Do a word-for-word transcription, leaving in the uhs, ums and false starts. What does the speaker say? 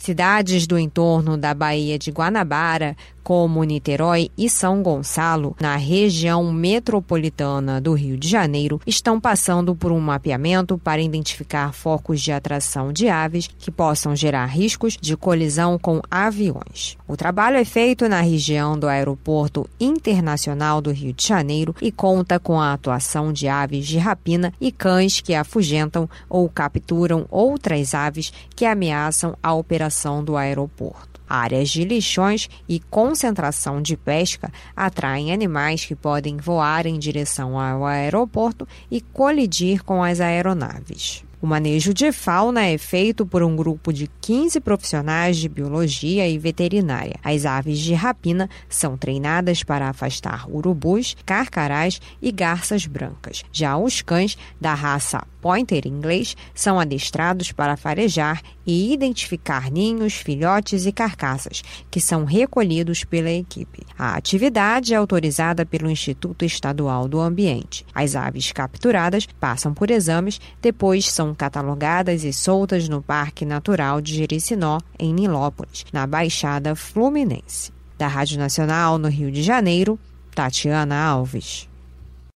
Cidades do entorno da Baía de Guanabara, como Niterói e São Gonçalo, na região metropolitana do Rio de Janeiro, estão passando por um mapeamento para identificar focos de atração de aves que possam gerar riscos de colisão com aviões. O trabalho é feito na região do Aeroporto Internacional do Rio de Janeiro e conta com a atuação de aves de rapina e cães que afugentam ou capturam outras aves que ameaçam a operação do aeroporto. Áreas de lixões e concentração de pesca atraem animais que podem voar em direção ao aeroporto e colidir com as aeronaves. O manejo de fauna é feito por um grupo de quinze profissionais de biologia e veterinária. As aves de rapina são treinadas para afastar urubus, carcarás e garças brancas. Já os cães da raça Pointer inglês são adestrados para farejar e identificar ninhos, filhotes e carcaças, que são recolhidos pela equipe. A atividade é autorizada pelo Instituto Estadual do Ambiente. As aves capturadas passam por exames, depois são catalogadas e soltas no Parque Natural de Jericinó, em Nilópolis, na Baixada Fluminense. Da Rádio Nacional no Rio de Janeiro, Tatiana Alves.